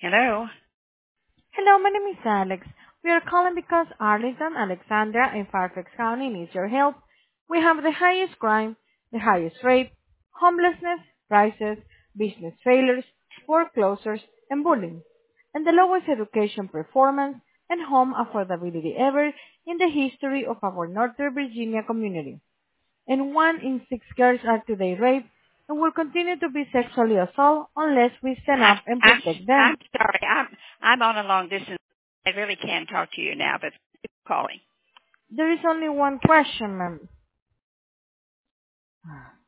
Hello. Hello, my name is Alex. We are calling because Arlington, Alexandria, and Fairfax County needs your help. We have the highest crime, the highest rate, homelessness, prices, business failures, foreclosures, and bullying, and the lowest education performance and home affordability ever in the history of our Northern Virginia community. And 1 in 6 girls are today raped and will continue to be sexually assaulted unless we stand I'm up and I'm protect I'm them. sorry. I'm on a long distance. I really can't talk to you now, but keep calling. There is only one question, ma'am.